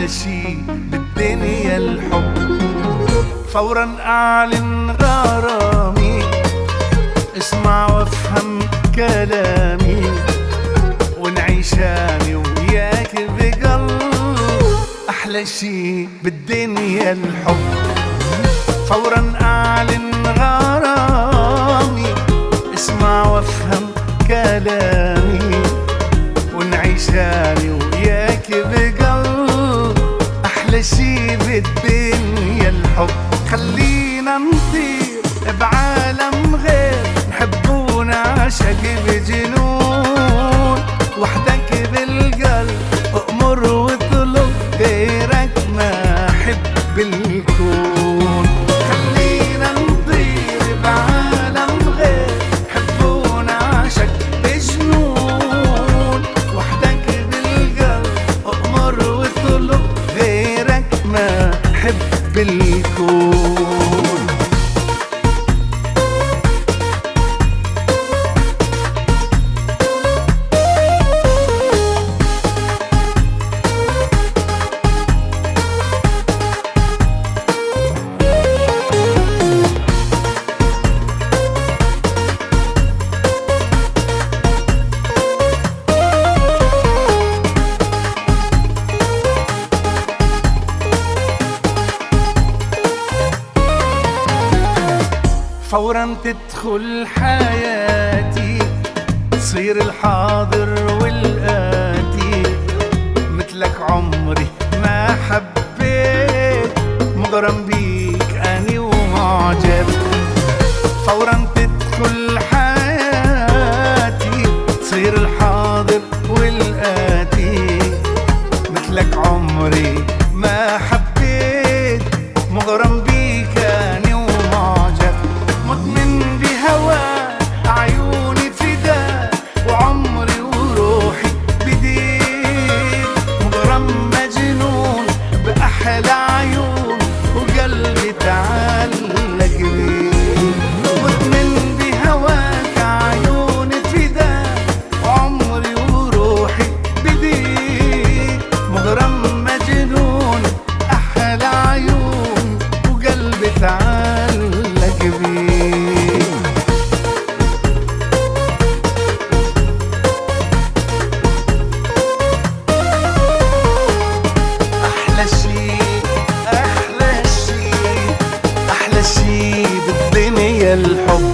أحلى شي بالدنيا الحب. فورا أعلن غرامي، اسمع وافهم كلامي، ونعيش أنا وياك بقلب. أحلى شي بالدنيا الحب. فورا أعلن غرامي، اسمع وافهم كلامي، ونعيش أنا وياك بقلب. أحلى شي بالدنيا الحب. خلينا نطير بعالم غير، نحب ونعشق بجنون. وحدك بالقلب أأمر واطلب، غيرك ما أحب الكون. خلينا نطير بعالم غير، نحب ونعشق بجنون. وحدك بالقلب أأمر واطلب، غيرك ما أحب الكون. فورا تدخل حياتي، تصير الحاضر والآتي. مثلك عمري ما حبيت، مغرم بيك أني ومعجب. فورا تدخل حياتي، تصير الحاضر والآتي. مثلك عمري ما حبيت، مغرم بيك أني ومعجب. مدمن بهواك عيوني فداك، وعمري وروحي بديك. مغرم مجنون بأحلى عيون، وقلبي تعلق بيك. مدمن بهواك عيوني فداك، وعمري وروحي بديك. مغرم مجنون أحلى عيون، وقلبي تعلق بيك. أحلى شي بالدنيا الحب.